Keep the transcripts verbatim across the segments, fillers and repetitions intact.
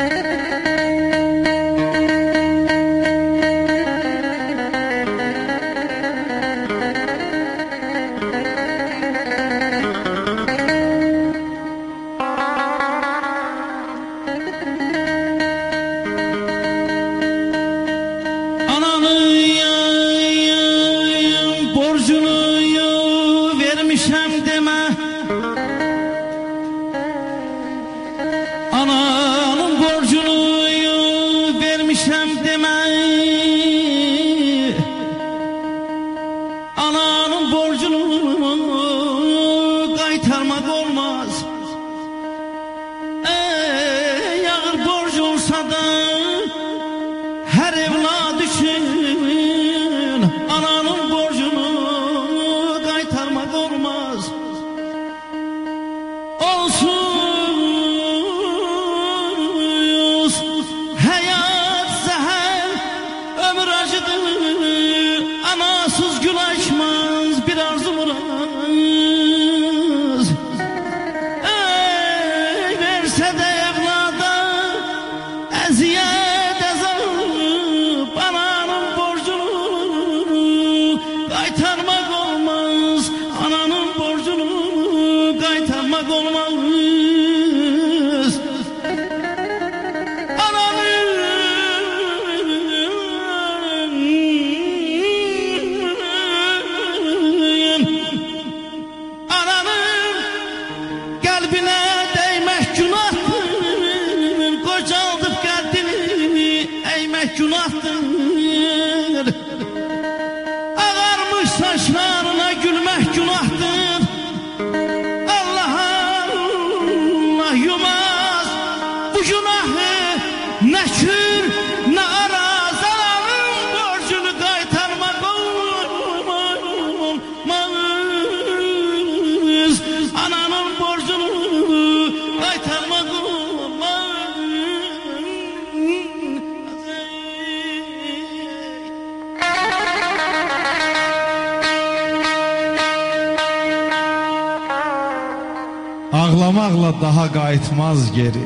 Ağlamaqla daha qayıtmaz geri,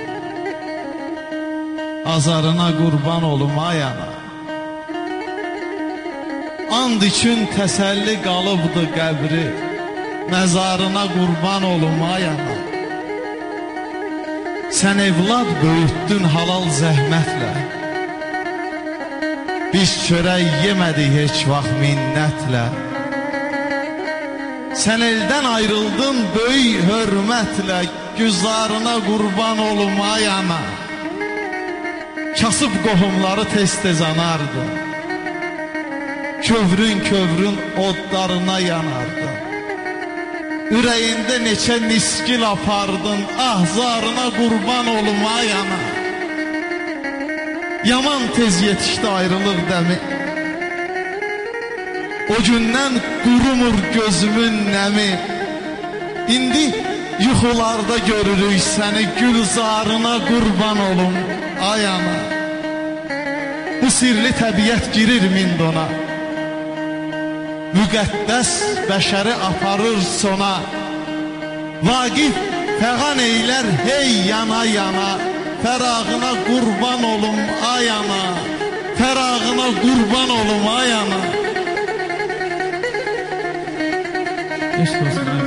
azarına qurban olum ay ana. And üçün təsəlli qalıbdı qəbri, məzarına qurban olum ay ana. Sən evlad böyütdün halal zəhmətlə, biz çörək yemədik heç vaxt minnətlə. Sən eldən ayrıldın böyük hörmətlə, güzarına qurban olum ay ana. Kasıb qohumları tez-tez anardı, kövrün kövrün odlarına yanardı. Ürəyində neçə niskil apardın, ahzarına qurban olum ay ana. Yaman tez yetişdi ayrılıq dəmi, o gündən qurumur gözümün nəmi. İndi yuxularda görürük səni, gülzarına qurban olum ay ana. Bu sirli təbiət girir mindona, müqəddəs bəşəri aparır sona. Vaqif fəğan eylər hey yana yana, fərağına qurban olum ay ana. Fərağına qurban olum ay ana. Eşq olsun abi.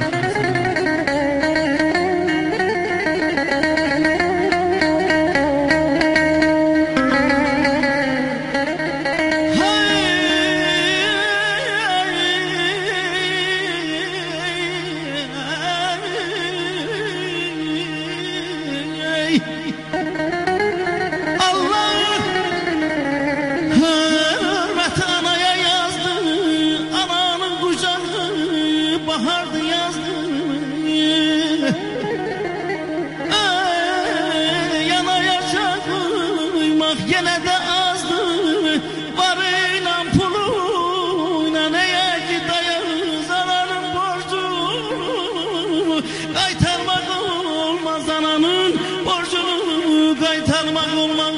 Yine de azdı varıyla puluyla, neye ki dayanır zararın borcunu kaytarmak olmaz, ananın borcunu kaytarmak olmaz.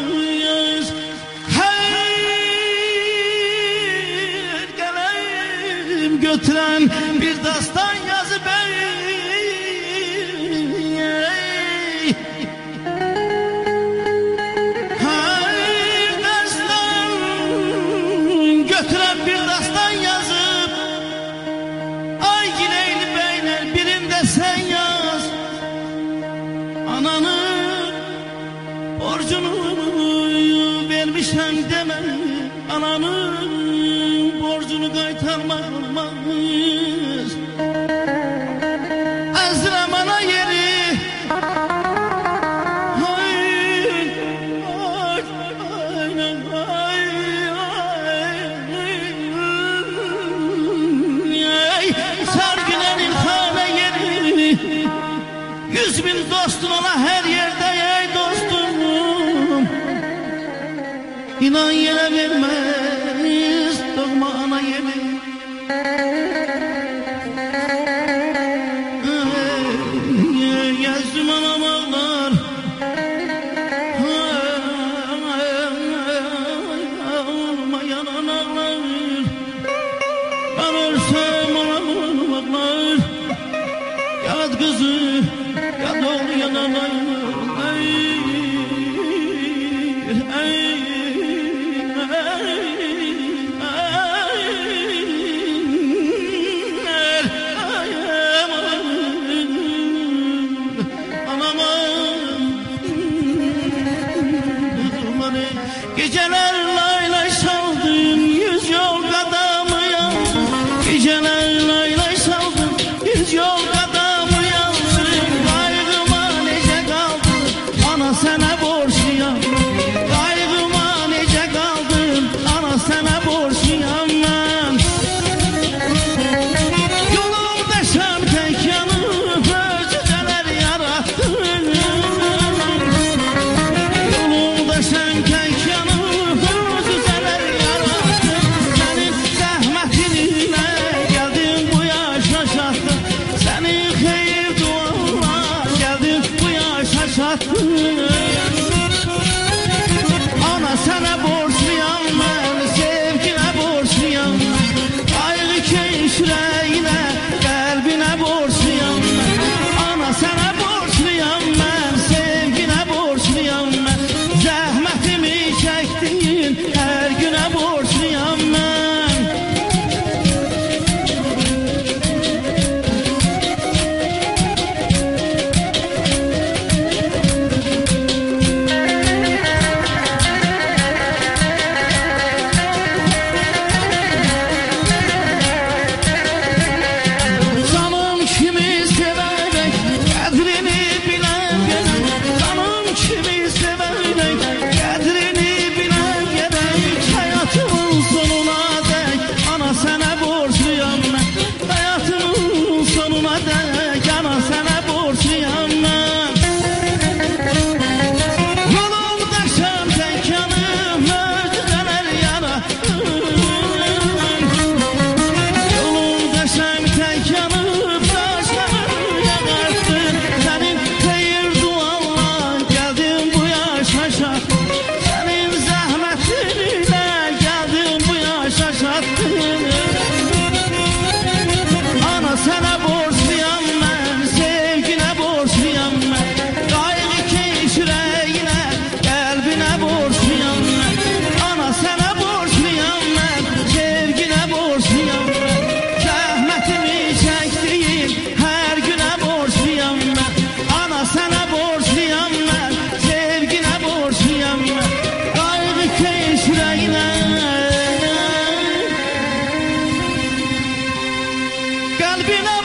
Her geleyim götüren bir dastan yazı bey. borcunu vermişem deme. Ananın borcunu kaytarmak olmaz. Azram ana yeri. Yüz bin dostun ola her yerde ey dostum. İnan yere vermez doğma ana yeri. Yazdım anam ağlar. Olmayan analar. Ben ölsem anam ağlar. Yad kızı ya doğru yananayım. Ey, ey, geceler laylay saldım, yüz yol kadamı yandım. Geceler laylay saldım, yüz yol kadamı yandım. Kaygıma nece kaldım, ana sana borçluyum. Kaygıma nece kaldım, ana sana borçluyum ben. Yolumda şam tek yanıp özüceler yarattım. Yolumda şam tek yanıp özüceler yarattım. Senin zahmetinle geldim bu yaşa şaştım. Senin hayır duanla geldim bu yaşa şaştım. Ana sana borçluyum ben, sevgine borçluyum. Ayrı keyiflerine, kalbine borçluyum ben. Ana sana borçluyum ben, sevgine borçluyum ben. Zahmetimi çektiğin her güne borçluyum ben. Canım kimi severek, kadrini bilen gerek. Canım kimi severek, kadrini bilen gerek. Hayatımın sonuna dek, ana sana borçluyum ben. Hayatımın sonuna dek, ana sana borçluyum ben. Yolumda şam tek yanım, özüceler yarattım. Yolumda şam tek yanıp taşlarım yakarsın. Senin hayır duanla geldim bu yaşa şaştım. Senin zahmetinle geldim bu yaşa şaştım. Ana sana borçluyum ben, sevgine borçluyum ben. Gayrı keyiflerine, kalbine borçluyum ben. Ana sana borçluyum ben, sevgine borçluyum ben. Zahmetimi çektiğin her güne borçluyum ben. Ana sana borçluyum ben, sevgine borçluyum ben. Gayrı keyiflerine, kalbine